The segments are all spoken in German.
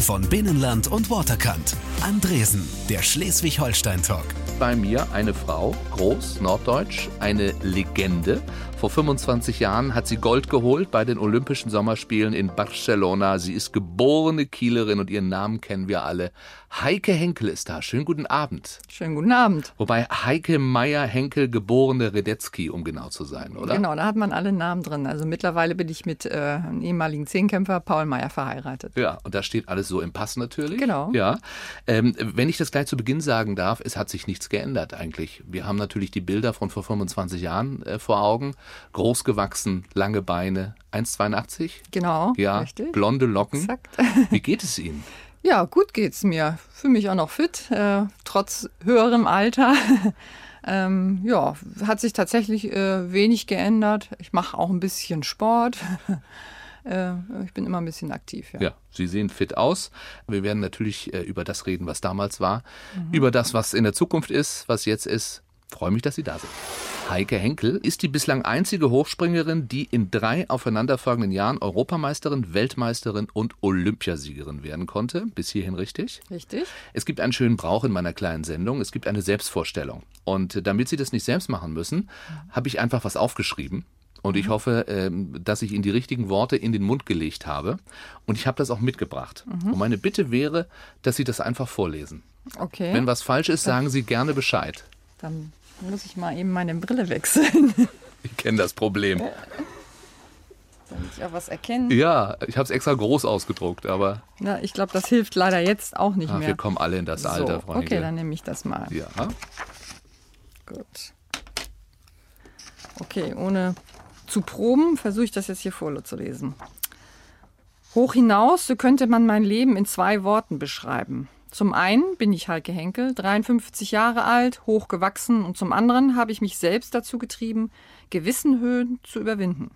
von Binnenland und Waterkant. Andresen, der Schleswig-Holstein-Talk. Bei mir eine Frau, groß, norddeutsch, eine Legende. Vor 25 Jahren hat sie Gold geholt bei den Olympischen Sommerspielen in Barcelona. Sie ist geborene Kielerin und ihren Namen kennen wir alle. Heike Henkel ist da. Schönen guten Abend. Schönen guten Abend. Wobei Heike Meyer-Henkel, geborene Redetzky, um genau zu sein, oder? Genau, da hat man alle Namen drin. Also mittlerweile bin ich mit einem ehemaligen Zehnkämpfer, Paul Meyer, verheiratet. Ja, und da steht alles so im Pass natürlich. Genau. Ja. Wenn ich das gleich zu Beginn sagen darf, es hat sich nichts geändert eigentlich. Wir haben natürlich die Bilder von vor 25 Jahren vor Augen. Groß gewachsen, lange Beine, 1,82. Genau, ja, richtig. Blonde Locken. Exakt. Wie geht es Ihnen? Ja, gut geht's mir. Fühle mich auch noch fit, trotz höherem Alter. Ja, hat sich tatsächlich wenig geändert. Ich mache auch ein bisschen Sport. Ich bin immer ein bisschen aktiv. Ja, Sie sehen fit aus. Wir werden natürlich über das reden, was damals war, über das, was in der Zukunft ist, was jetzt ist. Freue mich, dass Sie da sind. Heike Henkel ist die bislang einzige Hochspringerin, die in 3 aufeinanderfolgenden Jahren Europameisterin, Weltmeisterin und Olympiasiegerin werden konnte. Bis hierhin richtig? Richtig. Es gibt einen schönen Brauch in meiner kleinen Sendung. Es gibt eine Selbstvorstellung. Und damit Sie das nicht selbst machen müssen, habe ich einfach was aufgeschrieben. Und ich hoffe, dass ich Ihnen die richtigen Worte in den Mund gelegt habe. Und ich habe das auch mitgebracht. Und meine Bitte wäre, dass Sie das einfach vorlesen. Okay. Wenn was falsch ist, sagen Sie gerne Bescheid. Dann muss ich mal eben meine Brille wechseln. Ich kenne das Problem. Damit ich auch was erkennen. Ja, ich habe es extra groß ausgedruckt, aber... Na, ich glaube, das hilft leider jetzt auch nicht mehr. Wir kommen alle in das Alter, Freunde. Okay, dann nehme ich das mal. Ja. Gut. Okay, ohne zu proben, versuche ich das jetzt hier vorzulesen. Hoch hinaus, so könnte man mein Leben in 2 Worten beschreiben. Zum einen bin ich Heike Henkel, 53 Jahre alt, hochgewachsen, und zum anderen habe ich mich selbst dazu getrieben, gewissen Höhen zu überwinden.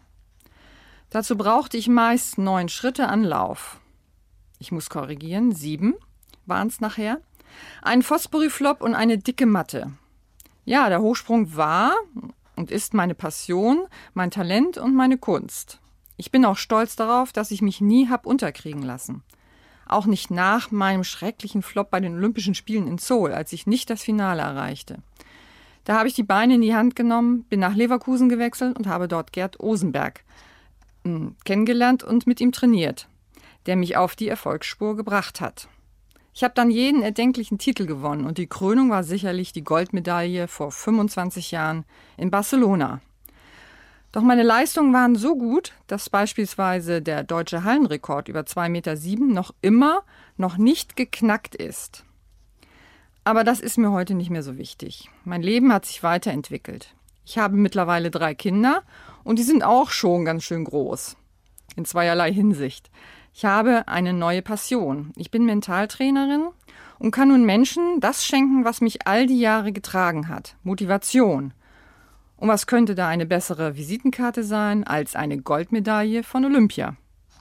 Dazu brauchte ich meist 9 Schritte Anlauf. Ich muss korrigieren, 7 waren es nachher. Ein Fosbury-Flop und eine dicke Matte. Ja, der Hochsprung war und ist meine Passion, mein Talent und meine Kunst. Ich bin auch stolz darauf, dass ich mich nie habe unterkriegen lassen. Auch nicht nach meinem schrecklichen Flop bei den Olympischen Spielen in Seoul, als ich nicht das Finale erreichte. Da habe ich die Beine in die Hand genommen, bin nach Leverkusen gewechselt und habe dort Gerd Osenberg kennengelernt und mit ihm trainiert, der mich auf die Erfolgsspur gebracht hat. Ich habe dann jeden erdenklichen Titel gewonnen und die Krönung war sicherlich die Goldmedaille vor 25 Jahren in Barcelona. Doch meine Leistungen waren so gut, dass beispielsweise der deutsche Hallenrekord über 2,7 Meter noch nicht geknackt ist. Aber das ist mir heute nicht mehr so wichtig. Mein Leben hat sich weiterentwickelt. Ich habe mittlerweile 3 Kinder und die sind auch schon ganz schön groß. In zweierlei Hinsicht. Ich habe eine neue Passion. Ich bin Mentaltrainerin und kann nun Menschen das schenken, was mich all die Jahre getragen hat. Motivation. Und was könnte da eine bessere Visitenkarte sein als eine Goldmedaille von Olympia?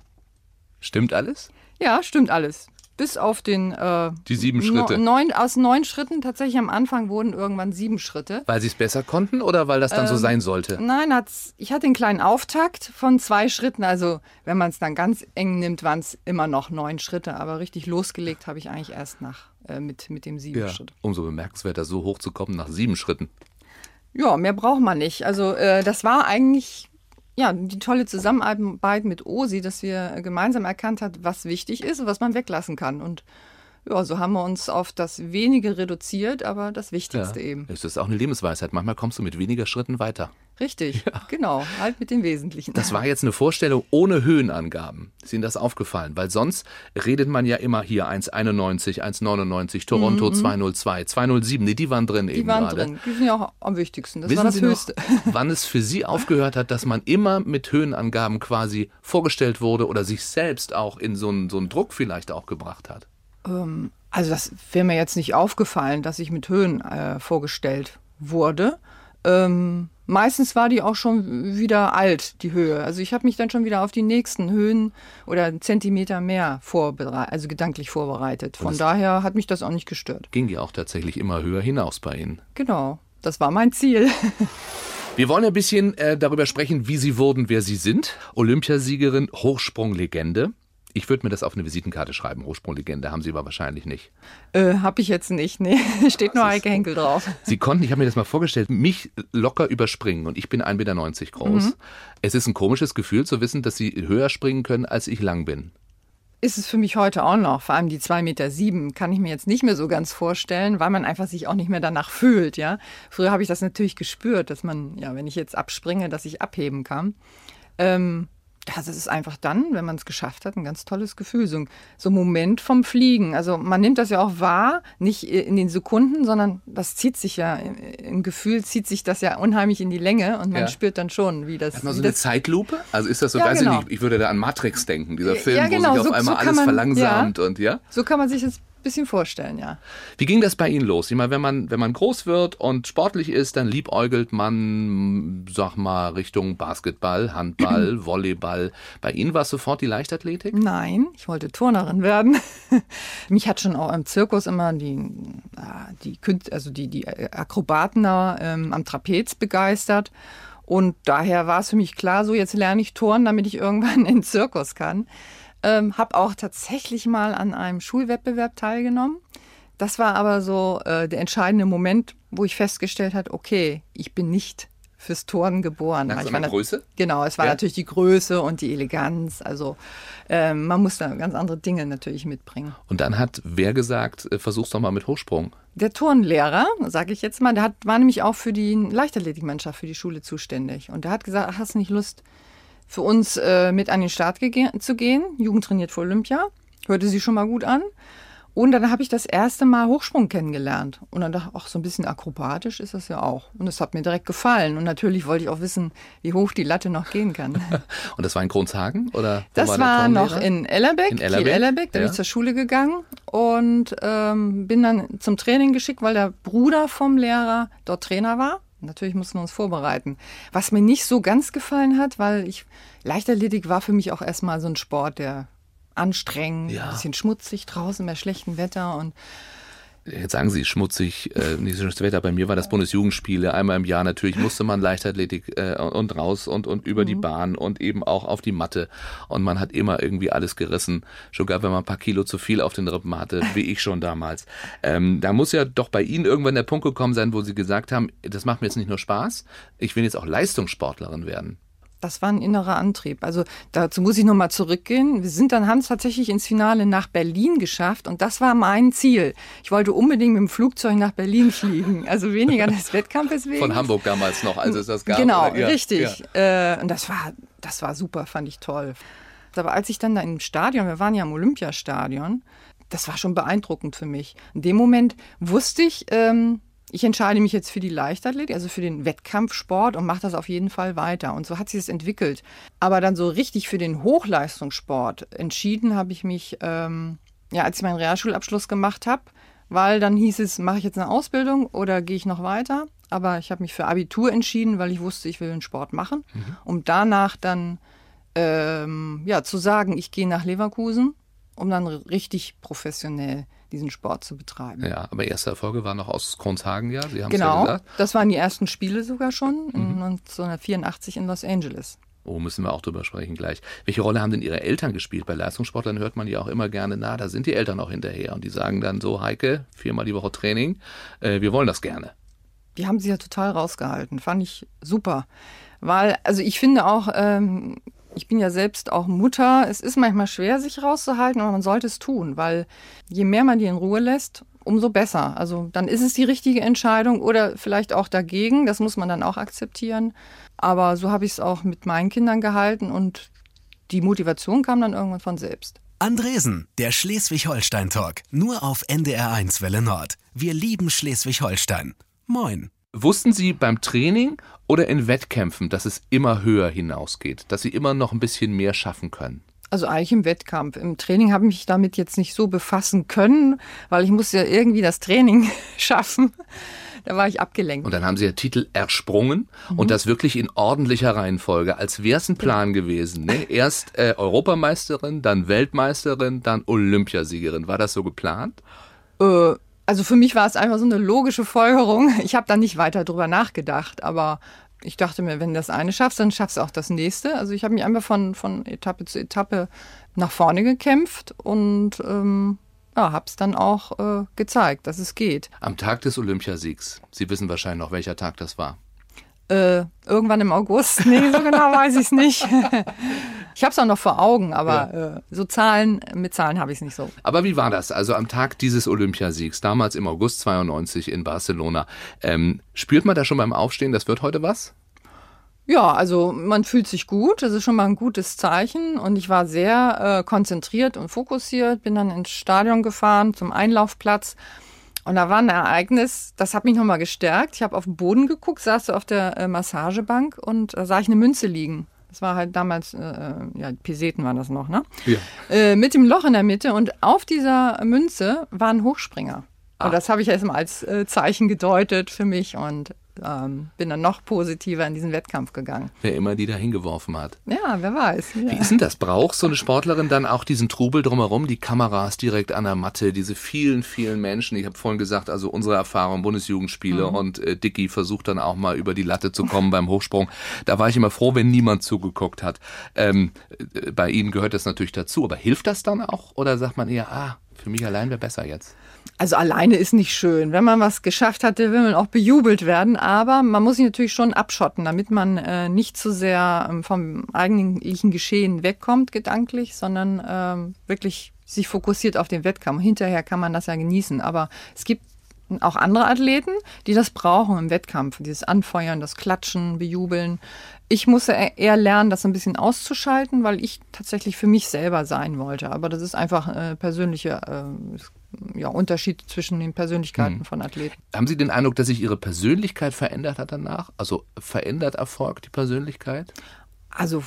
Stimmt alles? Ja, stimmt alles. Bis auf den... die 7 Schritte. Aus 9 Schritten, tatsächlich am Anfang wurden irgendwann 7 Schritte. Weil Sie es besser konnten oder weil das dann so sein sollte? Nein, ich hatte einen kleinen Auftakt von 2 Schritten. Also wenn man es dann ganz eng nimmt, waren es immer noch 9 Schritte. Aber richtig losgelegt habe ich eigentlich erst mit dem 7 Schritt. Umso bemerkenswerter, so hoch zu kommen nach 7 Schritten. Ja, mehr braucht man nicht. Also das war eigentlich die tolle Zusammenarbeit mit Osi, dass wir gemeinsam erkannt haben, was wichtig ist und was man weglassen kann. Und ja, so haben wir uns auf das Wenige reduziert, aber das Wichtigste eben. Das ist auch eine Lebensweisheit. Manchmal kommst du mit weniger Schritten weiter. Richtig, genau. Halt mit dem Wesentlichen. Das war jetzt eine Vorstellung ohne Höhenangaben. Ist Ihnen das aufgefallen? Weil sonst redet man ja immer hier 1,91, 1,99, Toronto 2,02, 2,07. Nee, die waren drin eben gerade. Die waren drin. Die sind ja auch am wichtigsten. Das Wissen war das Sie Höchste. Noch, wann es für Sie aufgehört hat, dass man immer mit Höhenangaben quasi vorgestellt wurde oder sich selbst auch in so einen Druck vielleicht auch gebracht hat? Also das wäre mir jetzt nicht aufgefallen, dass ich mit Höhen vorgestellt wurde. Meistens war die auch schon wieder alt, die Höhe. Also ich habe mich dann schon wieder auf die nächsten Höhen oder einen Zentimeter mehr gedanklich vorbereitet. Von daher hat mich das auch nicht gestört. Ging ja auch tatsächlich immer höher hinaus bei Ihnen. Genau, das war mein Ziel. Wir wollen ein bisschen darüber sprechen, wie Sie wurden, wer Sie sind. Olympiasiegerin, Hochsprunglegende. Ich würde mir das auf eine Visitenkarte schreiben, Hochsprunglegende, haben Sie aber wahrscheinlich nicht. Habe ich jetzt nicht, nee. Steht nur Heike Henkel drauf. Sie konnten, ich habe mir das mal vorgestellt, mich locker überspringen und ich bin 1,90 Meter groß. Es ist ein komisches Gefühl zu wissen, dass Sie höher springen können, als ich lang bin. Ist es für mich heute auch noch, vor allem die 2,7 Meter kann ich mir jetzt nicht mehr so ganz vorstellen, weil man einfach sich auch nicht mehr danach fühlt, ja. Früher habe ich das natürlich gespürt, dass man, ja, wenn ich jetzt abspringe, dass ich abheben kann. Das ist einfach dann, wenn man es geschafft hat, ein ganz tolles Gefühl. So ein Moment vom Fliegen. Also man nimmt das ja auch wahr, nicht in den Sekunden, sondern das zieht sich ja, im Gefühl zieht sich das ja unheimlich in die Länge und man spürt dann schon, wie das... Hat man so eine Zeitlupe? Also ist das so, ja, weiß genau. ich nicht, ich würde da an Matrix denken, dieser Film, ja, genau. wo sich auf einmal alles verlangsamt und ja? So kann man sich das ein bisschen vorstellen, ja. Wie ging das bei Ihnen los? Ich meine, wenn man groß wird und sportlich ist, dann liebäugelt man, sag mal, Richtung Basketball, Handball, Volleyball. Bei Ihnen war es sofort die Leichtathletik? Nein, ich wollte Turnerin werden. Mich hat schon auch im Zirkus immer die Akrobaten am Trapez begeistert. Und daher war es für mich klar, so jetzt lerne ich Turnen, damit ich irgendwann in den Zirkus kann. Habe auch tatsächlich mal an einem Schulwettbewerb teilgenommen. Das war aber so der entscheidende Moment, wo ich festgestellt habe, okay, ich bin nicht fürs Turnen geboren. Nach so einer Größe? Genau, es war natürlich die Größe und die Eleganz. Also man muss da ganz andere Dinge natürlich mitbringen. Und dann hat wer gesagt, versuch's doch mal mit Hochsprung? Der Turnlehrer, sage ich jetzt mal, war nämlich auch für die Leichtathletikmannschaft für die Schule zuständig. Und der hat gesagt, hast du nicht Lust, für uns mit an den Start zu gehen? Jugend trainiert für Olympia. Hörte sich schon mal gut an. Und dann habe ich das erste Mal Hochsprung kennengelernt. Und dann dachte ich, ach, so ein bisschen akrobatisch ist das ja auch. Und das hat mir direkt gefallen. Und natürlich wollte ich auch wissen, wie hoch die Latte noch gehen kann. Und das war in Kronshagen? Oder das war noch in Ellerbeck. Ellerbeck. Da bin ich zur Schule gegangen und bin dann zum Training geschickt, weil der Bruder vom Lehrer dort Trainer war. Natürlich mussten wir uns vorbereiten. Was mir nicht so ganz gefallen hat, weil Leichtathletik war für mich auch erstmal so ein Sport, der anstrengend, ein bisschen schmutzig draußen bei schlechtem Wetter und jetzt sagen Sie schmutzig, nicht so schlechtes Wetter. Bei mir war das Bundesjugendspiele. Einmal im Jahr natürlich musste man Leichtathletik und raus und über die Bahn und eben auch auf die Matte. Und man hat immer irgendwie alles gerissen. Sogar wenn man ein paar Kilo zu viel auf den Rippen hatte, wie ich schon damals. Da muss ja doch bei Ihnen irgendwann der Punkt gekommen sein, wo Sie gesagt haben, das macht mir jetzt nicht nur Spaß, ich will jetzt auch Leistungssportlerin werden. Das war ein innerer Antrieb. Also dazu muss ich nochmal zurückgehen. Haben es tatsächlich ins Finale nach Berlin geschafft und das war mein Ziel. Ich wollte unbedingt mit dem Flugzeug nach Berlin fliegen. Also weniger des Wettkampfes wegen. Von Hamburg damals noch, als es das gab. Genau, oder? Ja, richtig. Ja. Und das war super, fand ich toll. Aber als ich dann da im Stadion, wir waren ja im Olympiastadion, das war schon beeindruckend für mich. In dem Moment wusste ich, ich entscheide mich jetzt für die Leichtathletik, also für den Wettkampfsport und mache das auf jeden Fall weiter. Und so hat sich das entwickelt. Aber dann so richtig für den Hochleistungssport entschieden habe ich mich, als ich meinen Realschulabschluss gemacht habe, weil dann hieß es, mache ich jetzt eine Ausbildung oder gehe ich noch weiter? Aber ich habe mich für Abitur entschieden, weil ich wusste, ich will einen Sport machen, um danach dann zu sagen, ich gehe nach Leverkusen, um dann richtig professionell diesen Sport zu betreiben. Ja, aber erste Erfolge waren noch aus Kronshagen, ja? Sie haben es ja gesagt. Genau, das waren die ersten Spiele sogar schon, 1984 in Los Angeles. Oh, müssen wir auch drüber sprechen gleich. Welche Rolle haben denn Ihre Eltern gespielt? Bei Leistungssportlern hört man ja auch immer gerne, da sind die Eltern auch hinterher. Und die sagen dann so, Heike, 4-mal die Woche Training, wir wollen das gerne. Die haben sich ja total rausgehalten, fand ich super. Weil, also ich finde auch, ich bin ja selbst auch Mutter. Es ist manchmal schwer, sich rauszuhalten, aber man sollte es tun, weil je mehr man die in Ruhe lässt, umso besser. Also dann ist es die richtige Entscheidung oder vielleicht auch dagegen. Das muss man dann auch akzeptieren. Aber so habe ich es auch mit meinen Kindern gehalten und die Motivation kam dann irgendwann von selbst. Andresen, der Schleswig-Holstein-Talk. Nur auf NDR1 Welle Nord. Wir lieben Schleswig-Holstein. Moin. Wussten Sie beim Training oder in Wettkämpfen, dass es immer höher hinausgeht, dass Sie immer noch ein bisschen mehr schaffen können? Also eigentlich im Wettkampf. Im Training habe ich mich damit jetzt nicht so befassen können, weil ich musste ja irgendwie das Training schaffen. Da war ich abgelenkt. Und dann haben Sie ja Titel ersprungen und das wirklich in ordentlicher Reihenfolge, als wäre es ein Plan gewesen. Ne? Erst Europameisterin, dann Weltmeisterin, dann Olympiasiegerin. War das so geplant? Also für mich war es einfach so eine logische Folgerung. Ich habe da nicht weiter drüber nachgedacht, aber ich dachte mir, wenn du das eine schaffst, dann schaffst du auch das nächste. Also ich habe mich einfach von Etappe zu Etappe nach vorne gekämpft und habe es dann auch gezeigt, dass es geht. Am Tag des Olympiasiegs, Sie wissen wahrscheinlich noch, welcher Tag das war. Irgendwann im August. Nee, so genau weiß ich es nicht. Ich habe es auch noch vor Augen, aber mit Zahlen habe ich es nicht so. Aber wie war das? Also am Tag dieses Olympiasiegs, damals im August 92 in Barcelona, spürt man da schon beim Aufstehen, das wird heute was? Ja, also man fühlt sich gut, das ist schon mal ein gutes Zeichen und ich war sehr konzentriert und fokussiert, bin dann ins Stadion gefahren zum Einlaufplatz. Und da war ein Ereignis, das hat mich nochmal gestärkt. Ich habe auf den Boden geguckt, saß so auf der Massagebank und da sah ich eine Münze liegen. Das war halt damals, Peseten waren das noch, ne? Ja. Mit dem Loch in der Mitte und auf dieser Münze war ein Hochspringer. Und das habe ich erstmal als Zeichen gedeutet für mich und bin dann noch positiver in diesen Wettkampf gegangen. Wer immer die da hingeworfen hat. Ja, wer weiß. Ja. Wie ist denn das? Braucht so eine Sportlerin dann auch diesen Trubel drumherum, die Kameras direkt an der Matte, diese vielen, vielen Menschen? Ich habe vorhin gesagt, also unsere Erfahrung, Bundesjugendspiele und Dicky versucht dann auch mal über die Latte zu kommen beim Hochsprung. Da war ich immer froh, wenn niemand zugeguckt hat. Bei Ihnen gehört das natürlich dazu, aber hilft das dann auch? Oder sagt man eher, für mich allein wäre besser jetzt? Also alleine ist nicht schön. Wenn man was geschafft hatte, will man auch bejubelt werden. Aber man muss sich natürlich schon abschotten, damit man nicht zu sehr vom eigentlichen Geschehen wegkommt, gedanklich, sondern wirklich sich fokussiert auf den Wettkampf. Hinterher kann man das ja genießen. Aber es gibt auch andere Athleten, die das brauchen im Wettkampf. Dieses Anfeuern, das Klatschen, Bejubeln. Ich musste eher lernen, das ein bisschen auszuschalten, weil ich tatsächlich für mich selber sein wollte. Aber das ist einfach ein persönlicher Unterschied zwischen den Persönlichkeiten von Athleten. Haben Sie den Eindruck, dass sich Ihre Persönlichkeit verändert hat danach? Also verändert Erfolg die Persönlichkeit? Also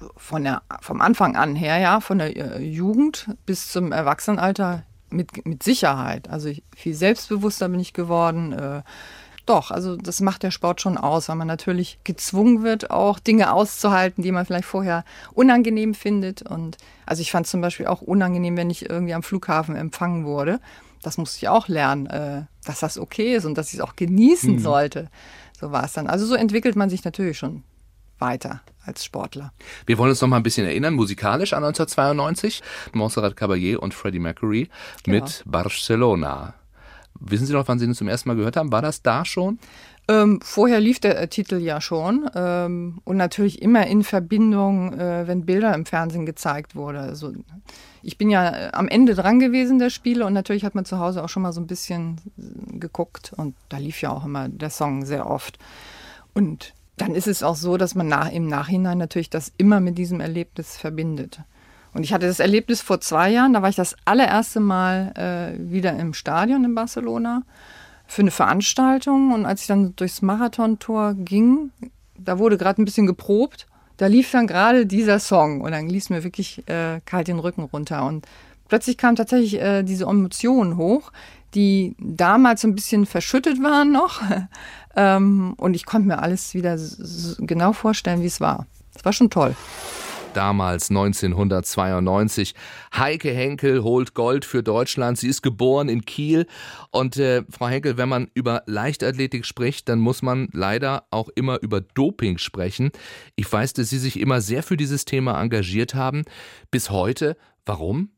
vom Anfang an her, ja, von der Jugend bis zum Erwachsenenalter mit Sicherheit. Also viel selbstbewusster bin ich geworden. Doch, also das macht der Sport schon aus, weil man natürlich gezwungen wird, auch Dinge auszuhalten, die man vielleicht vorher unangenehm findet. Und also ich fand es zum Beispiel auch unangenehm, wenn ich irgendwie am Flughafen empfangen wurde. Das musste ich auch lernen, dass das okay ist und dass ich es auch genießen sollte. So war es dann. Also so entwickelt man sich natürlich schon weiter als Sportler. Wir wollen uns noch mal ein bisschen erinnern, musikalisch an 1992. Montserrat Caballé und Freddie Mercury mit Barcelona. Wissen Sie noch, wann Sie ihn zum ersten Mal gehört haben? War das da schon? Vorher lief der Titel ja schon und natürlich immer in Verbindung, wenn Bilder im Fernsehen gezeigt wurden. Also ich bin ja am Ende dran gewesen der Spiele und natürlich hat man zu Hause auch schon mal so ein bisschen geguckt und da lief ja auch immer der Song sehr oft. Und dann ist es auch so, dass man im Nachhinein natürlich das immer mit diesem Erlebnis verbindet. Und ich hatte das Erlebnis vor 2 Jahren, da war ich das allererste Mal wieder im Stadion in Barcelona für eine Veranstaltung. Und als ich dann durchs Marathontor ging, da wurde gerade ein bisschen geprobt, da lief dann gerade dieser Song und dann ließ mir wirklich kalt den Rücken runter. Und plötzlich kam tatsächlich diese Emotionen hoch, die damals so ein bisschen verschüttet waren noch. Und ich konnte mir alles wieder genau vorstellen, wie es war. Das war schon toll. Damals 1992. Heike Henkel holt Gold für Deutschland. Sie ist geboren in Kiel. Und Frau Henkel, wenn man über Leichtathletik spricht, dann muss man leider auch immer über Doping sprechen. Ich weiß, dass Sie sich immer sehr für dieses Thema engagiert haben. Bis heute. Warum?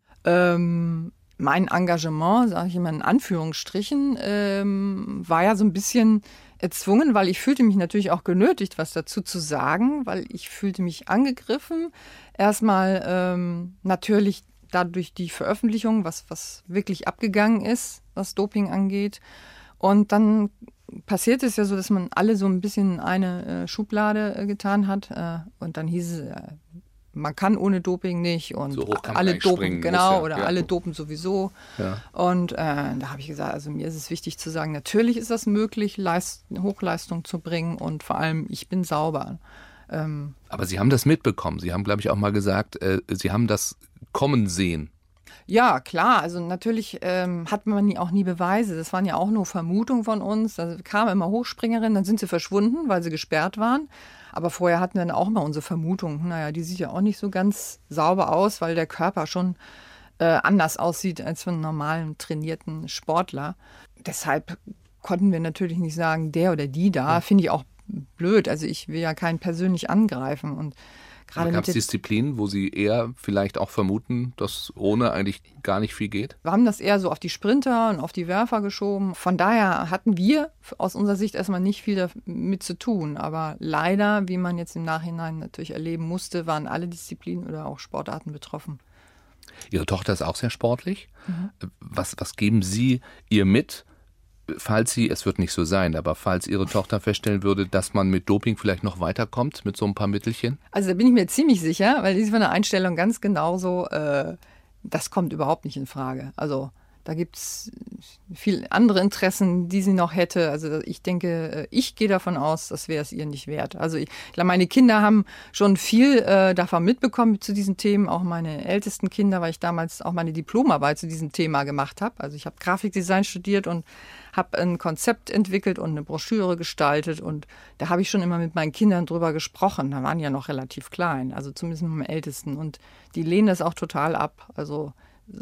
Mein Engagement, sage ich immer in Anführungsstrichen, war ja so ein bisschen erzwungen, weil ich fühlte mich natürlich auch genötigt, was dazu zu sagen, weil ich fühlte mich angegriffen. Erstmal natürlich dadurch die Veröffentlichung, was wirklich abgegangen ist, was Doping angeht. Und dann passiert es ja so, dass man alle so ein bisschen in eine Schublade getan hat. Und dann hieß es, man kann ohne Doping nicht und so hoch kann man alle dopen, springen, genau, ja, oder ja. Alle dopen sowieso. Ja. Und da habe ich gesagt, also mir ist es wichtig zu sagen, natürlich ist das möglich, Hochleistung zu bringen und vor allem, ich bin sauber. Aber Sie haben das mitbekommen. Sie haben, glaube ich, auch mal gesagt, Sie haben das kommen sehen. Ja, klar. Also natürlich hat man auch nie Beweise. Das waren ja auch nur Vermutungen von uns. Da kamen immer Hochspringerinnen, dann sind sie verschwunden, weil sie gesperrt waren. Aber vorher hatten wir dann auch mal unsere Vermutung. Naja, die sieht ja auch nicht so ganz sauber aus, weil der Körper schon anders aussieht als für einen normalen trainierten Sportler. Deshalb konnten wir natürlich nicht sagen, der oder die da. Finde ich auch blöd. Also ich will ja keinen persönlich angreifen. Und gerade gab es Disziplinen, wo Sie eher vielleicht auch vermuten, dass ohne eigentlich gar nicht viel geht? Wir haben das eher so auf die Sprinter und auf die Werfer geschoben. Von daher hatten wir aus unserer Sicht erstmal nicht viel damit zu tun. Aber leider, wie man jetzt im Nachhinein natürlich erleben musste, waren alle Disziplinen oder auch Sportarten betroffen. Ihre Tochter ist auch sehr sportlich. Was geben Sie ihr mit, falls sie, es wird nicht so sein, aber falls Ihre Tochter feststellen würde, dass man mit Doping vielleicht noch weiterkommt, mit so ein paar Mittelchen? Also da bin ich mir ziemlich sicher, weil die ist von der Einstellung ganz genauso, das kommt überhaupt nicht in Frage. Also da gibt es viele andere Interessen, die sie noch hätte. Also ich denke, ich gehe davon aus, das wäre es ihr nicht wert. Also ich glaube, meine Kinder haben schon viel davon mitbekommen zu diesen Themen. Auch meine ältesten Kinder, weil ich damals auch meine Diplomarbeit zu diesem Thema gemacht habe. Also ich habe Grafikdesign studiert und habe ein Konzept entwickelt und eine Broschüre gestaltet. Und da habe ich schon immer mit meinen Kindern drüber gesprochen. Da waren ja noch relativ klein, also zumindest mit meinem Ältesten. Und die lehnen das auch total ab. Also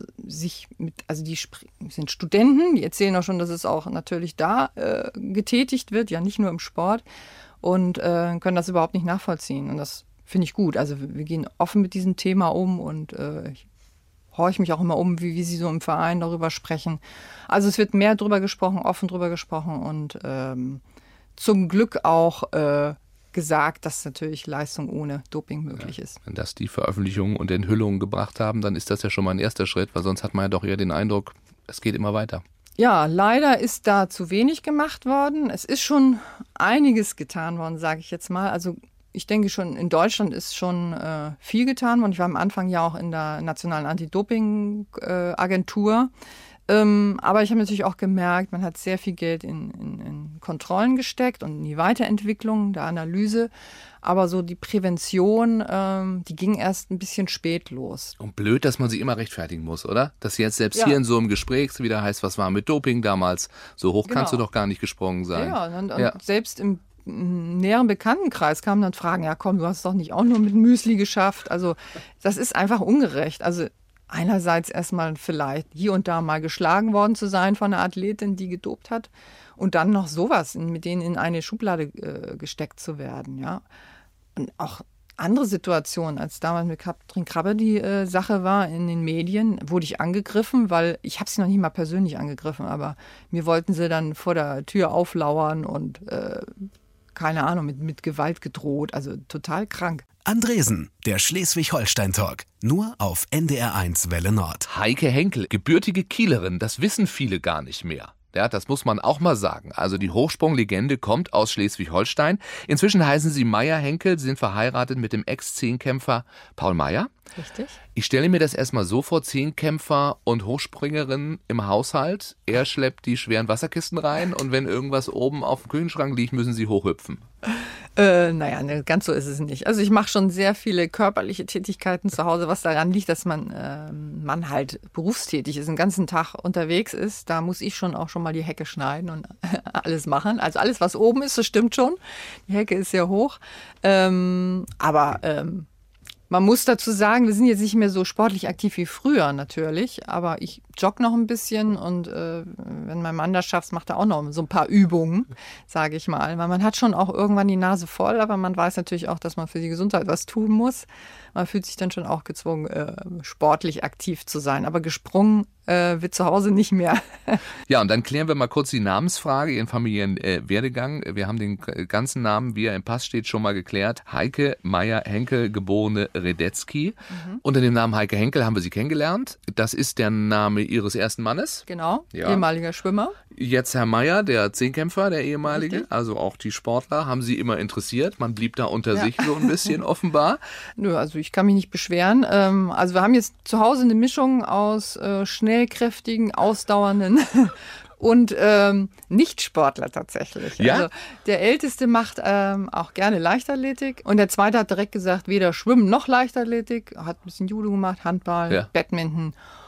die sind Studenten, die erzählen auch schon, dass es auch natürlich da getätigt wird, ja nicht nur im Sport, und können das überhaupt nicht nachvollziehen. Und das finde ich gut. Also wir gehen offen mit diesem Thema um und ich horche mich auch immer um, wie sie so im Verein darüber sprechen. Also es wird mehr drüber gesprochen, offen drüber gesprochen und zum Glück auch gesagt, dass natürlich Leistung ohne Doping möglich ist. Wenn das die Veröffentlichungen und Enthüllungen gebracht haben, dann ist das ja schon mal ein erster Schritt, weil sonst hat man ja doch eher den Eindruck, es geht immer weiter. Ja, leider ist da zu wenig gemacht worden. Es ist schon einiges getan worden, sage ich jetzt mal. Also ich denke schon, in Deutschland ist schon viel getan worden. Ich war am Anfang ja auch in der Nationalen Anti-Doping-Agentur. Aber ich habe natürlich auch gemerkt, man hat sehr viel Geld in Kontrollen gesteckt und in die Weiterentwicklung der Analyse. Aber so die Prävention, die ging erst ein bisschen spät los. Und blöd, dass man sich immer rechtfertigen muss, oder? Dass jetzt selbst hier in so einem Gespräch wieder heißt, was war mit Doping damals? So hoch kannst du doch gar nicht gesprungen sein. Ja, und selbst im näheren Bekanntenkreis kamen dann Fragen, ja komm, du hast es doch nicht auch nur mit Müsli geschafft. Also das ist einfach ungerecht. Also einerseits erstmal vielleicht hier und da mal geschlagen worden zu sein von einer Athletin, die gedopt hat, und dann noch sowas, mit denen in eine Schublade gesteckt zu werden. Ja. Und auch andere Situationen, als damals mit Katrin Krabbe die Sache war in den Medien, wurde ich angegriffen, weil ich habe sie noch nicht mal persönlich angegriffen, aber mir wollten sie dann vor der Tür auflauern und keine Ahnung, mit Gewalt gedroht, also total krank. Andresen, der Schleswig-Holstein-Talk. Nur auf NDR1 Welle Nord. Heike Henkel, gebürtige Kielerin, das wissen viele gar nicht mehr. Ja, das muss man auch mal sagen. Also die Hochsprunglegende kommt aus Schleswig-Holstein. Inzwischen heißen sie Meier Henkel, sind verheiratet mit dem Ex-Zehnkämpfer Paul Meier. Richtig. Ich stelle mir das erstmal so vor, Zehnkämpfer und Hochspringerin im Haushalt. Er schleppt die schweren Wasserkisten rein und wenn irgendwas oben auf dem Küchenschrank liegt, müssen sie hochhüpfen. Naja, ganz so ist es nicht. Also ich mache schon sehr viele körperliche Tätigkeiten zu Hause, was daran liegt, dass man halt berufstätig ist, den ganzen Tag unterwegs ist. Da muss ich schon mal die Hecke schneiden und alles machen. Also alles, was oben ist, das stimmt schon. Die Hecke ist sehr hoch. Man muss dazu sagen, wir sind jetzt nicht mehr so sportlich aktiv wie früher natürlich, aber ich jogge noch ein bisschen und wenn mein Mann das schafft, macht er auch noch so ein paar Übungen, sage ich mal. Weil man hat schon auch irgendwann die Nase voll, aber man weiß natürlich auch, dass man für die Gesundheit was tun muss. Man fühlt sich dann schon auch gezwungen, sportlich aktiv zu sein. Aber gesprungen wird zu Hause nicht mehr. Ja, und dann klären wir mal kurz die Namensfrage, Ihren Familienwerdegang. Wir haben den ganzen Namen, wie er im Pass steht, schon mal geklärt. Heike Meier Henkel, geborene Redetzky. Unter dem Namen Heike Henkel haben wir Sie kennengelernt. Das ist der Name Ihres ersten Mannes. Genau, ja. Ehemaliger Schwimmer. Jetzt Herr Meier, der Zehnkämpfer, der ehemalige. Richtig. Also auch die Sportler haben Sie immer interessiert. Man blieb da unter sich so ein bisschen offenbar. Nö, also ich kann mich nicht beschweren. Also wir haben jetzt zu Hause eine Mischung aus schnellkräftigen, ausdauernden und Nicht-Sportler tatsächlich. Ja? Also der Älteste macht auch gerne Leichtathletik und der Zweite hat direkt gesagt, weder Schwimmen noch Leichtathletik, hat ein bisschen Judo gemacht, Handball, Badminton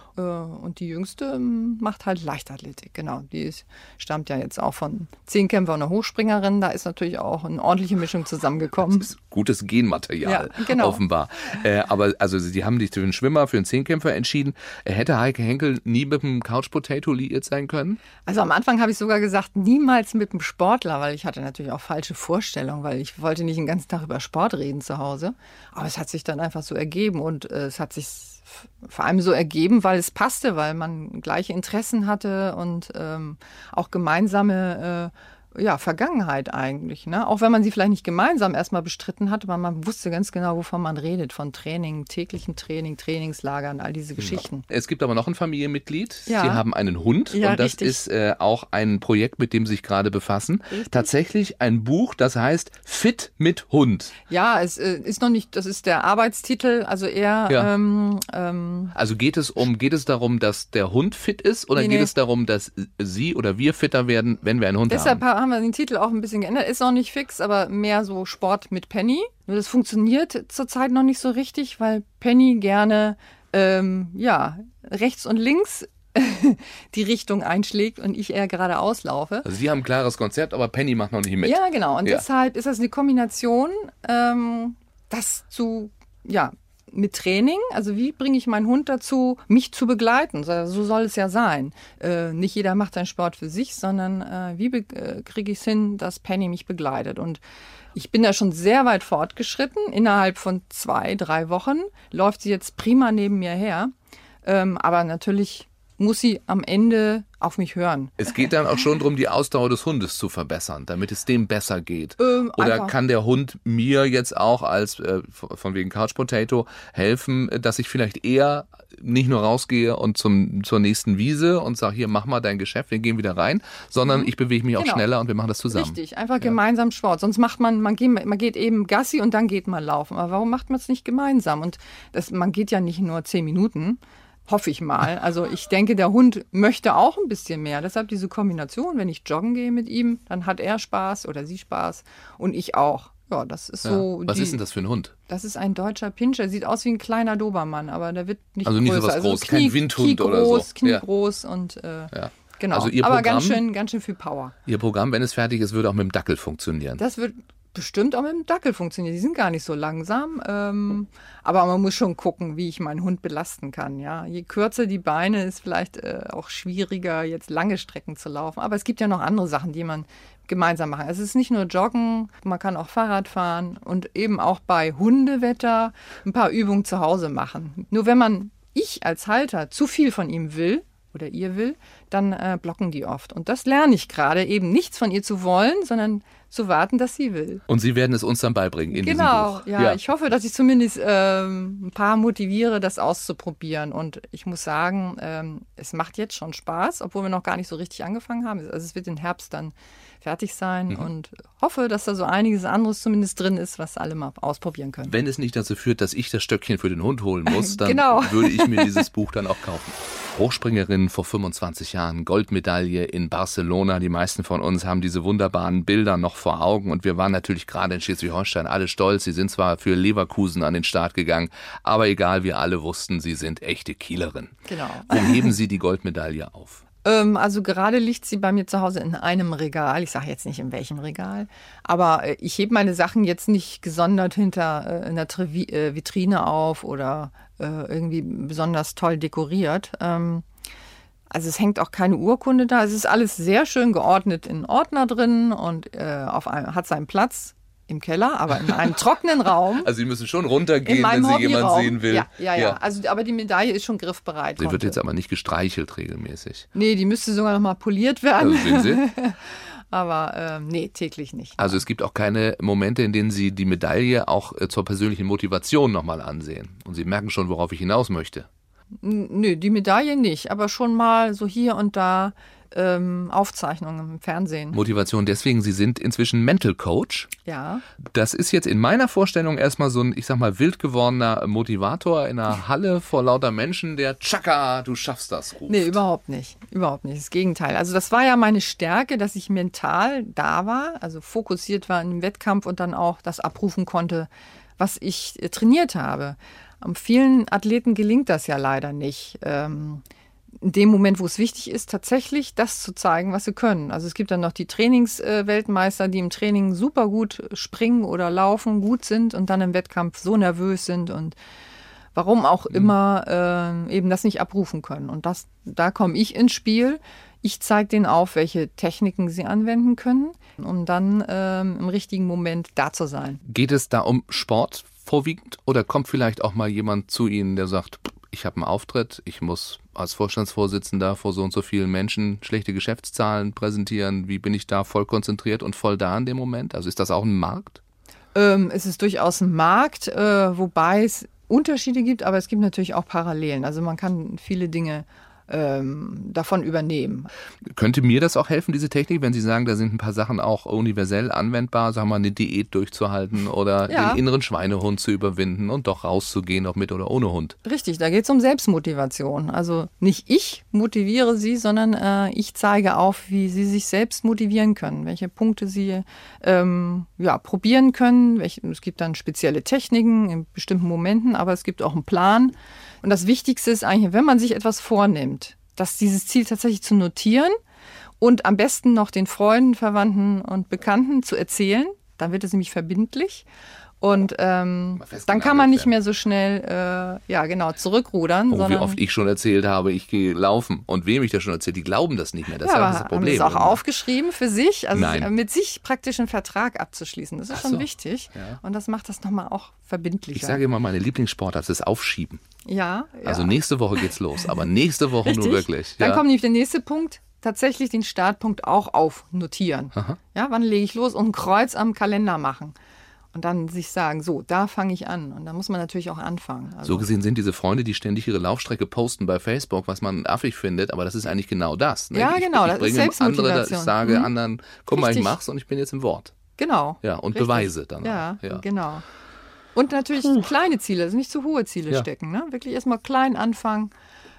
Und die Jüngste macht halt Leichtathletik, genau. Stammt ja jetzt auch von Zehnkämpfer und einer Hochspringerin. Da ist natürlich auch eine ordentliche Mischung zusammengekommen. Das ist gutes Genmaterial, ja, genau. Offenbar. Aber also Sie haben sich für einen Schwimmer, für einen Zehnkämpfer entschieden. Hätte Heike Henkel nie mit einem Couch Potato liiert sein können? Also am Anfang habe ich sogar gesagt, niemals mit einem Sportler, weil ich hatte natürlich auch falsche Vorstellungen, weil ich wollte nicht den ganzen Tag über Sport reden zu Hause. Aber es hat sich dann einfach so ergeben und es hat sich vor allem so ergeben, weil es passte, weil man gleiche Interessen hatte und auch gemeinsame Vergangenheit eigentlich. Ne? Auch wenn man sie vielleicht nicht gemeinsam erstmal bestritten hat, aber man wusste ganz genau, wovon man redet. Von Training, täglichem Training, Trainingslagern, all diese Geschichten. Es gibt aber noch ein Familienmitglied. Ja. Sie haben einen Hund Ja, und das richtig. ist auch ein Projekt, mit dem Sie sich gerade befassen. Richtig. Tatsächlich ein Buch, das heißt Fit mit Hund. Ja, es ist noch nicht, das ist der Arbeitstitel, also eher Ja. Also geht es darum, dass der Hund fit ist oder Nee, geht nee. es darum, dass Sie oder wir fitter werden, wenn wir einen Hund Deshalb haben? haben wir den Titel auch ein bisschen geändert. Ist noch nicht fix, aber mehr so Sport mit Penny. Nur das funktioniert zurzeit noch nicht so richtig, weil Penny gerne rechts und links die Richtung einschlägt und ich eher geradeaus laufe. Also Sie haben ein klares Konzept, aber Penny macht noch nicht mit. Ja, genau. Und Ja. deshalb ist das eine Kombination, mit Training. Also wie bringe ich meinen Hund dazu, mich zu begleiten? So soll es ja sein. Nicht jeder macht seinen Sport für sich, sondern wie kriege ich es hin, dass Penny mich begleitet? Und ich bin da schon sehr weit fortgeschritten. Innerhalb von 2-3 Wochen läuft sie jetzt prima neben mir her. Aber natürlich muss sie am Ende auf mich hören. Es geht dann auch schon darum, die Ausdauer des Hundes zu verbessern, damit es dem besser geht. Oder Einfach. kann der Hund mir jetzt auch als von wegen Couch Potato helfen, dass ich vielleicht eher nicht nur rausgehe und zur nächsten Wiese und sage, hier, mach mal dein Geschäft, wir gehen wieder rein, sondern ich bewege mich auch Genau. schneller und wir machen das zusammen. Richtig, einfach gemeinsam Sport. Sonst macht man geht eben Gassi und dann geht man laufen. Aber warum macht man es nicht gemeinsam? Und man geht ja nicht nur 10 Minuten. Hoffe ich mal. Also ich denke, der Hund möchte auch ein bisschen mehr. Deshalb diese Kombination, wenn ich joggen gehe mit ihm, dann hat er Spaß oder sie Spaß und ich auch. Ja, das ist so. Was ist denn das für ein Hund? Das ist ein deutscher Pinscher. Sieht aus wie ein kleiner Dobermann, aber der wird nicht Also nicht größer. so was Großes, kein Windhund oder so. Kniegroß und genau. Also Ihr aber Programm- ganz schön viel Power. Ihr Programm, wenn es fertig ist, würde auch mit dem Dackel funktionieren. Das wird bestimmt auch mit dem Dackel funktionieren. Die sind gar nicht so langsam. Aber man muss schon gucken, wie ich meinen Hund belasten kann. Ja? Je kürzer die Beine, ist vielleicht auch schwieriger, jetzt lange Strecken zu laufen. Aber es gibt ja noch andere Sachen, die man gemeinsam machen. Es ist nicht nur Joggen, man kann auch Fahrrad fahren und eben auch bei Hundewetter ein paar Übungen zu Hause machen. Nur wenn ich als Halter zu viel von ihm will, oder ihr will, dann blocken die oft. Und das lerne ich gerade, eben nichts von ihr zu wollen, sondern zu warten, dass sie will. Und Sie werden es uns dann beibringen in diesem Buch. Ja, ich hoffe, dass ich zumindest ein paar motiviere, das auszuprobieren. Und ich muss sagen, es macht jetzt schon Spaß, obwohl wir noch gar nicht so richtig angefangen haben. Also es wird im Herbst dann fertig sein und hoffe, dass da so einiges anderes zumindest drin ist, was alle mal ausprobieren können. Wenn es nicht dazu führt, dass ich das Stöckchen für den Hund holen muss, dann Genau. würde ich mir dieses Buch dann auch kaufen. Hochspringerin vor 25 Jahren, Goldmedaille in Barcelona. Die meisten von uns haben diese wunderbaren Bilder noch vor Augen und wir waren natürlich gerade in Schleswig-Holstein alle stolz. Sie sind zwar für Leverkusen an den Start gegangen, aber egal, wir alle wussten, Sie sind echte Kielerin. Genau. Wo heben Sie die Goldmedaille auf? Also gerade liegt sie bei mir zu Hause in einem Regal. Ich sage jetzt nicht in welchem Regal. Aber ich hebe meine Sachen jetzt nicht gesondert hinter einer Vitrine auf oder irgendwie besonders toll dekoriert. Also es hängt auch keine Urkunde da. Es ist alles sehr schön geordnet in Ordner drin und hat seinen Platz im Keller, aber in einem trockenen Raum. Also Sie müssen schon runtergehen, In meinem wenn Sie jemanden Hobbyraum. sehen will. Ja. Also, aber die Medaille ist schon griffbereit. Sie wird heute. jetzt aber nicht gestreichelt regelmäßig. Nee, die müsste sogar noch mal poliert werden. Also sehen Sie? Aber nee, täglich nicht. Also es gibt auch keine Momente, in denen Sie die Medaille auch zur persönlichen Motivation nochmal ansehen. Und Sie merken schon, worauf ich hinaus möchte. Nö, die Medaille nicht, aber schon mal so hier und da Aufzeichnungen im Fernsehen. Motivation deswegen, Sie sind inzwischen Mental Coach. Ja. Das ist jetzt in meiner Vorstellung erstmal so ein, ich sag mal, wild gewordener Motivator in einer Halle vor lauter Menschen, der Tschakka, du schaffst das, ruft. Nee, überhaupt nicht. Überhaupt nicht. Das Gegenteil. Also das war ja meine Stärke, dass ich mental da war, also fokussiert war im Wettkampf und dann auch das abrufen konnte, was ich trainiert habe. Vielen Athleten gelingt das ja leider nicht. In dem Moment, wo es wichtig ist, tatsächlich das zu zeigen, was sie können. Also es gibt dann noch die Trainingsweltmeister, die im Training super gut springen oder laufen, gut sind und dann im Wettkampf so nervös sind und warum auch immer eben das nicht abrufen können. Und da komme ich ins Spiel. Ich zeige denen auf, welche Techniken sie anwenden können, um dann im richtigen Moment da zu sein. Geht es da um Sport vorwiegend oder kommt vielleicht auch mal jemand zu Ihnen, der sagt, ich habe einen Auftritt, ich muss als Vorstandsvorsitzender vor so und so vielen Menschen schlechte Geschäftszahlen präsentieren. Wie bin ich da voll konzentriert und voll da in dem Moment? Also ist das auch ein Markt? Es ist durchaus ein Markt, wobei es Unterschiede gibt, aber es gibt natürlich auch Parallelen. Also man kann viele Dinge davon übernehmen. Könnte mir das auch helfen, diese Technik, wenn Sie sagen, da sind ein paar Sachen auch universell anwendbar, sagen wir mal eine Diät durchzuhalten oder den inneren Schweinehund zu überwinden und doch rauszugehen, ob mit oder ohne Hund? Richtig, da geht es um Selbstmotivation. Also nicht ich motiviere Sie, sondern ich zeige auf, wie Sie sich selbst motivieren können, welche Punkte Sie probieren können. Es gibt dann spezielle Techniken in bestimmten Momenten, aber es gibt auch einen Plan. Und das Wichtigste ist eigentlich, wenn man sich etwas vornimmt, dieses Ziel tatsächlich zu notieren und am besten noch den Freunden, Verwandten und Bekannten zu erzählen. Dann wird es nämlich verbindlich. Und dann kann man nicht mehr so schnell zurückrudern. Wie oft ich schon erzählt habe, ich gehe laufen. Und wem ich das schon erzählt, die glauben das nicht mehr. Das ist das Problem. Haben Sie es auch aufgeschrieben für sich? Also mit sich praktisch einen Vertrag abzuschließen. Das ist schon wichtig. Ja. Und das macht das nochmal auch verbindlicher. Ich sage immer, meine Lieblingssportart ist Aufschieben. Ja. Also nächste Woche geht's los. Aber nächste Woche nur wirklich. Dann kommt nämlich der nächste Punkt. Tatsächlich den Startpunkt auch aufnotieren. Aha. Ja, wann lege ich los? Und ein Kreuz am Kalender machen. Und dann sich sagen, so, da fange ich an. Und da muss man natürlich auch anfangen. Also so gesehen sind diese Freunde, die ständig ihre Laufstrecke posten bei Facebook, was man affig findet, aber das ist eigentlich genau das. Ne? Ja, genau, das ist Selbstmotivation. Ich sage anderen, guck mal, ich mach's und ich bin jetzt im Wort. Genau. Ja, und Beweise dann. Ja, genau. Und natürlich kleine Ziele, also nicht zu hohe Ziele stecken. Ne? Wirklich erstmal klein anfangen.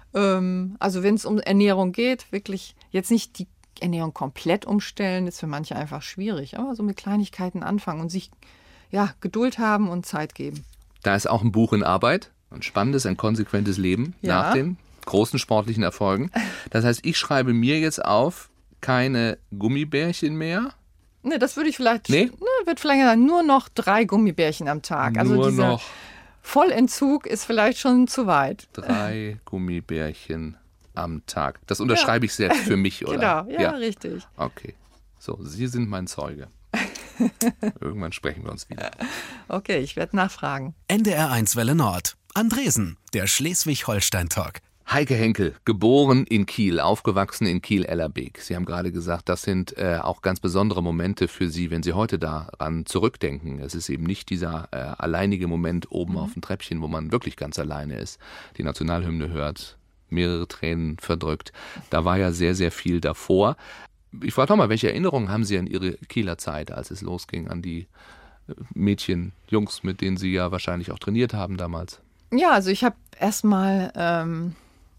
Also wenn es um Ernährung geht, wirklich jetzt nicht die Ernährung komplett umstellen, ist für manche einfach schwierig. Aber so mit Kleinigkeiten anfangen und sich Geduld haben und Zeit geben. Da ist auch ein Buch in Arbeit, ein spannendes, ein konsequentes Leben nach den großen sportlichen Erfolgen. Das heißt, ich schreibe mir jetzt auf, keine Gummibärchen mehr. Ne, das würde ich vielleicht, wird vielleicht sagen, nur noch 3 Gummibärchen am Tag. Also nur dieser noch Vollentzug ist vielleicht schon zu weit. 3 Gummibärchen am Tag. Das unterschreibe ich selbst für mich, oder? Genau, ja, richtig. Okay. So, Sie sind mein Zeuge. Irgendwann sprechen wir uns wieder. Okay, ich werde nachfragen. NDR1 Welle Nord. Andresen, der Schleswig-Holstein-Talk. Heike Henkel, geboren in Kiel, aufgewachsen in Kiel-Ellerbeek. Sie haben gerade gesagt, das sind auch ganz besondere Momente für Sie, wenn Sie heute daran zurückdenken. Es ist eben nicht dieser alleinige Moment oben auf dem Treppchen, wo man wirklich ganz alleine ist, die Nationalhymne hört, mehrere Tränen verdrückt. Da war ja sehr, sehr viel davor. Ich frage doch mal, welche Erinnerungen haben Sie an Ihre Kieler Zeit, als es losging, an die Mädchen, Jungs, mit denen Sie ja wahrscheinlich auch trainiert haben damals? Ja, also ich habe erstmal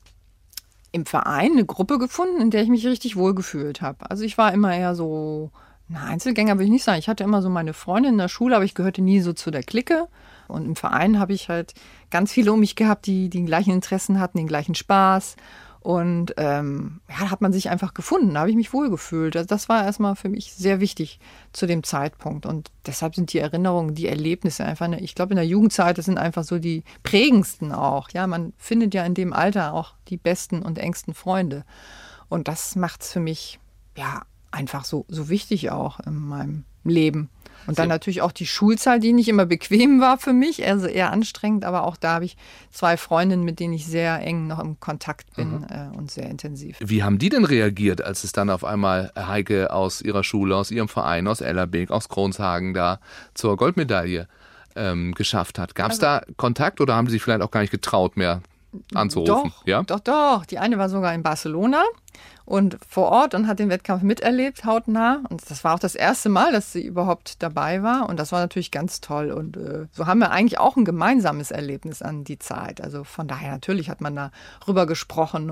im Verein eine Gruppe gefunden, in der ich mich richtig wohl gefühlt habe. Also ich war immer eher so, Einzelgänger will ich nicht sagen. Ich hatte immer so meine Freunde in der Schule, aber ich gehörte nie so zu der Clique. Und im Verein habe ich halt ganz viele um mich gehabt, die die gleichen Interessen hatten, den gleichen Spaß. Und da hat man sich einfach gefunden, da habe ich mich wohlgefühlt. Also das war erstmal für mich sehr wichtig zu dem Zeitpunkt. Und deshalb sind die Erinnerungen, die Erlebnisse einfach, ich glaube in der Jugendzeit, das sind einfach so die prägendsten auch. Ja, man findet ja in dem Alter auch die besten und engsten Freunde. Und das macht es für mich einfach so wichtig auch in meinem Leben. Und dann natürlich auch die Schulzeit, die nicht immer bequem war für mich, also eher anstrengend, aber auch da habe ich 2 Freundinnen, mit denen ich sehr eng noch im Kontakt bin und sehr intensiv. Wie haben die denn reagiert, als es dann auf einmal Heike aus ihrer Schule, aus ihrem Verein, aus Ellerbeek, aus Kronshagen da zur Goldmedaille geschafft hat? Gab es da Kontakt oder haben sie sich vielleicht auch gar nicht getraut mehr, anzurufen. Ja? Doch. Die eine war sogar in Barcelona und vor Ort und hat den Wettkampf miterlebt, hautnah. Und das war auch das erste Mal, dass sie überhaupt dabei war. Und das war natürlich ganz toll. Und so haben wir eigentlich auch ein gemeinsames Erlebnis an die Zeit. Also von daher natürlich hat man da rüber gesprochen.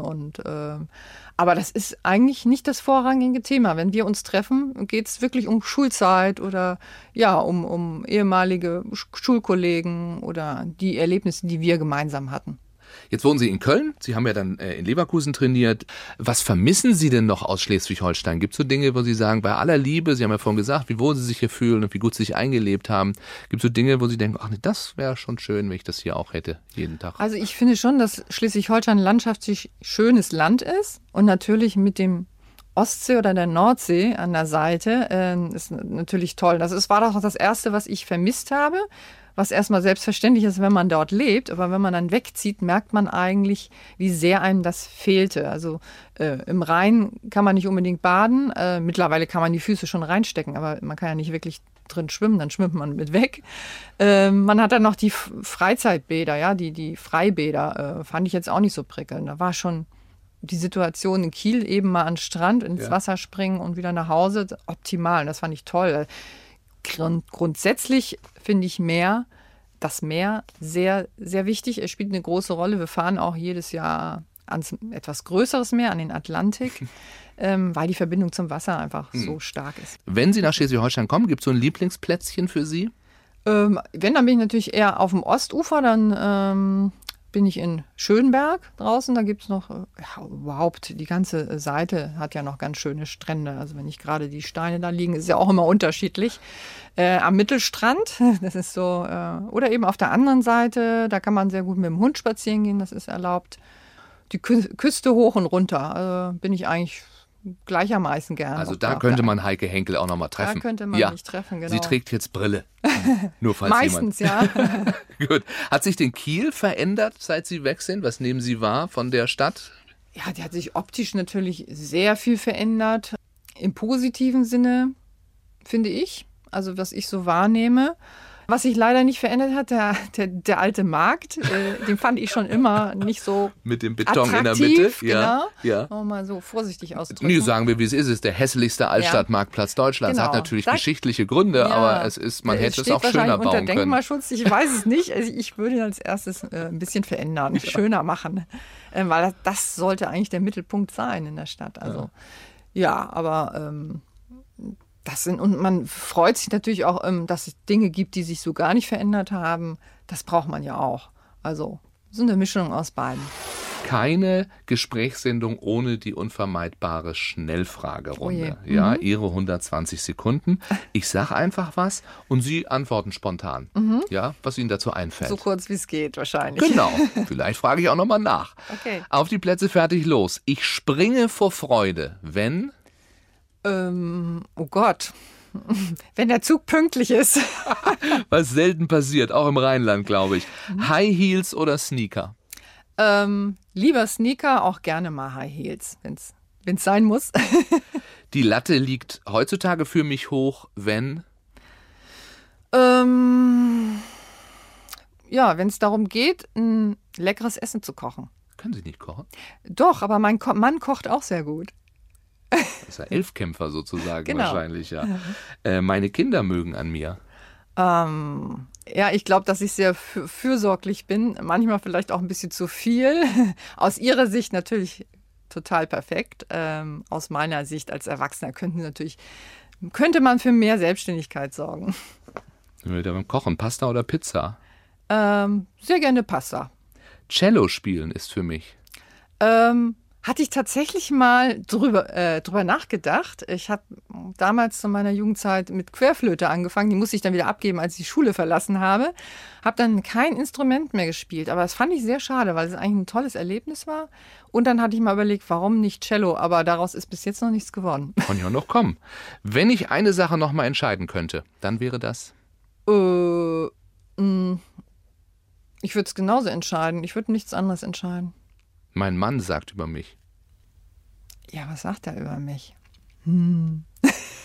Aber das ist eigentlich nicht das vorrangige Thema. Wenn wir uns treffen, geht es wirklich um Schulzeit oder ja, um ehemalige Schulkollegen oder die Erlebnisse, die wir gemeinsam hatten. Jetzt wohnen Sie in Köln, Sie haben ja dann in Leverkusen trainiert. Was vermissen Sie denn noch aus Schleswig-Holstein? Gibt es so Dinge, wo Sie sagen, bei aller Liebe, Sie haben ja vorhin gesagt, wie wohl Sie sich hier fühlen und wie gut Sie sich eingelebt haben. Gibt es so Dinge, wo Sie denken, ach nee, das wäre schon schön, wenn ich das hier auch hätte, jeden Tag? Also ich finde schon, dass Schleswig-Holstein ein landschaftlich schönes Land ist und natürlich mit dem Ostsee oder der Nordsee an der Seite ist natürlich toll. Das war doch das Erste, was ich vermisst habe. Was erstmal selbstverständlich ist, wenn man dort lebt. Aber wenn man dann wegzieht, merkt man eigentlich, wie sehr einem das fehlte. Also im Rhein kann man nicht unbedingt baden. Mittlerweile kann man die Füße schon reinstecken, aber man kann ja nicht wirklich drin schwimmen, dann schwimmt man mit weg. Man hat dann noch die Freizeitbäder, ja, die Freibäder, fand ich jetzt auch nicht so prickelnd. Da war schon die Situation in Kiel eben mal an den Strand, ins Wasser springen und wieder nach Hause, optimal. Und das fand ich toll. Grundsätzlich finde ich das Meer sehr, sehr wichtig. Es spielt eine große Rolle. Wir fahren auch jedes Jahr ans etwas größeres Meer, an den Atlantik, weil die Verbindung zum Wasser einfach so stark ist. Wenn Sie nach Schleswig-Holstein kommen, gibt es so ein Lieblingsplätzchen für Sie? Wenn, dann bin ich natürlich eher auf dem Ostufer, dann bin ich in Schönberg draußen. Da gibt es noch, überhaupt die ganze Seite hat ja noch ganz schöne Strände. Also wenn nicht gerade die Steine da liegen, ist ja auch immer unterschiedlich. Am Mittelstrand, das ist so, oder eben auf der anderen Seite, da kann man sehr gut mit dem Hund spazieren gehen, das ist erlaubt. Die Küste hoch und runter, bin ich eigentlich gleichermaßen gerne. Also da könnte man Heike Henkel auch nochmal treffen. Da könnte man mich treffen, genau. Sie trägt jetzt Brille. Nur falls Meistens, jemand. ja. Gut. Hat sich denn Kiel verändert, seit Sie weg sind? Was nehmen Sie wahr von der Stadt? Ja, die hat sich optisch natürlich sehr viel verändert. Im positiven Sinne, finde ich. Also was ich so wahrnehme. Was sich leider nicht verändert hat, der alte Markt, den fand ich schon immer nicht so mit dem Beton attraktiv, in der Mitte. Genau. Ja. Um mal so vorsichtig auszudrücken. Nee, sagen wir, wie es ist. Es ist der hässlichste Altstadtmarktplatz Deutschlands. Genau. Hat natürlich geschichtliche Gründe, aber man hätte es auch schöner bauen unter können. Denkmalschutz, ich weiß es nicht. Also ich würde ihn als erstes ein bisschen verändern, schöner machen. Weil das sollte eigentlich der Mittelpunkt sein in der Stadt. Also aber und man freut sich natürlich auch, dass es Dinge gibt, die sich so gar nicht verändert haben. Das braucht man ja auch. Also so eine Mischung aus beiden. Keine Gesprächssendung ohne die unvermeidbare Schnellfragerunde. Oh je. Ja, Ihre 120 Sekunden. Ich sage einfach was und Sie antworten spontan. Ja, was Ihnen dazu einfällt. So kurz wie es geht wahrscheinlich. Genau. Vielleicht frage ich auch nochmal nach. Okay. Auf die Plätze, fertig, los. Ich springe vor Freude, wenn... Oh Gott, wenn der Zug pünktlich ist. Was selten passiert, auch im Rheinland, glaube ich. High Heels oder Sneaker? Lieber Sneaker, auch gerne mal High Heels, wenn es sein muss. Die Latte liegt heutzutage für mich hoch, wenn? Wenn es darum geht, ein leckeres Essen zu kochen. Können Sie nicht kochen? Doch, aber mein Mann kocht auch sehr gut. Das ist ja Elfkämpfer sozusagen Genau. Wahrscheinlich, ja. Meine Kinder mögen an mir. Ich glaube, dass ich sehr fürsorglich bin. Manchmal vielleicht auch ein bisschen zu viel. Aus ihrer Sicht natürlich total perfekt. Aus meiner Sicht als Erwachsener könnte man für mehr Selbstständigkeit sorgen. Sind wir wieder beim Kochen? Pasta oder Pizza? Sehr gerne Pasta. Cello spielen ist für mich. Hatte ich tatsächlich mal drüber nachgedacht. Ich habe damals zu meiner Jugendzeit mit Querflöte angefangen. Die musste ich dann wieder abgeben, als ich die Schule verlassen habe. Habe dann kein Instrument mehr gespielt. Aber das fand ich sehr schade, weil es eigentlich ein tolles Erlebnis war. Und dann hatte ich mal überlegt, warum nicht Cello? Aber daraus ist bis jetzt noch nichts geworden. Kann ja noch kommen. Wenn ich eine Sache noch mal entscheiden könnte, dann wäre das? Ich würde es genauso entscheiden. Ich würde nichts anderes entscheiden. Mein Mann sagt über mich. Ja, was sagt er über mich?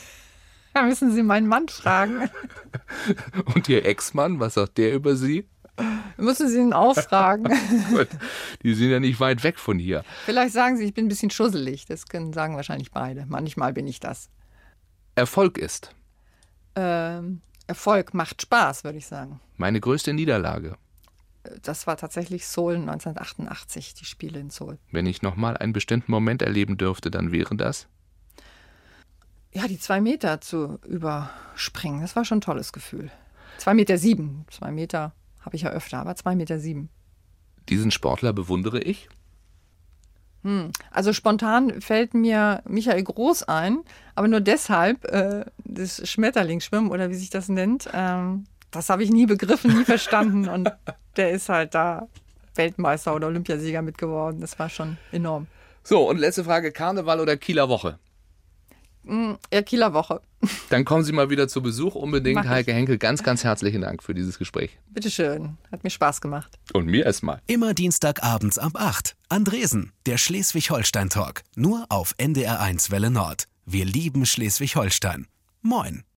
Da müssen Sie meinen Mann fragen. Und Ihr Ex-Mann, was sagt der über Sie? Müssen Sie ihn auffragen. Gut. Die sind ja nicht weit weg von hier. Vielleicht sagen Sie, ich bin ein bisschen schusselig. Das können sagen wahrscheinlich beide. Manchmal bin ich das. Erfolg ist Erfolg macht Spaß, würde ich sagen. meine größte Niederlage. Das war tatsächlich Seoul 1988, die Spiele in Seoul. Wenn ich nochmal einen bestimmten Moment erleben dürfte, dann wäre das? Ja, die 2 Meter zu überspringen, das war schon ein tolles Gefühl. 2,7 Meter. 2 Meter habe ich ja öfter, aber 2,7 Meter. Diesen Sportler bewundere ich. Also spontan fällt mir Michael Groß ein, aber nur deshalb, das Schmetterlingsschwimmen oder wie sich das nennt, das habe ich nie begriffen, nie verstanden und der ist halt da Weltmeister oder Olympiasieger mit geworden. Das war schon enorm. So, und letzte Frage, Karneval oder Kieler Woche? Ja, Kieler Woche. Dann kommen Sie mal wieder zu Besuch, unbedingt. Mach ich. Heike Henkel, ganz, ganz herzlichen Dank für dieses Gespräch. Bitteschön, hat mir Spaß gemacht. Und mir erstmal. Immer Dienstagabends ab 8. Andresen, der Schleswig-Holstein-Talk. Nur auf NDR1 Welle Nord. Wir lieben Schleswig-Holstein. Moin.